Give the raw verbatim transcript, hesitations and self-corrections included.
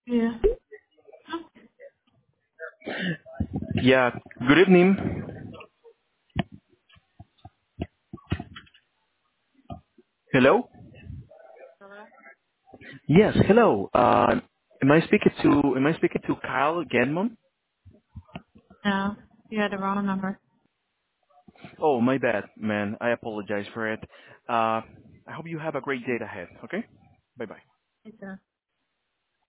Yeah. Yeah, good evening. Hello? Hello? Yes, hello. Uh, am I speaking to am I speaking to Kyle Genmon? No, you had the wrong number. Oh, my bad, man. I apologize for it. Uh, I hope you have a great day ahead, okay? Bye-bye. It's a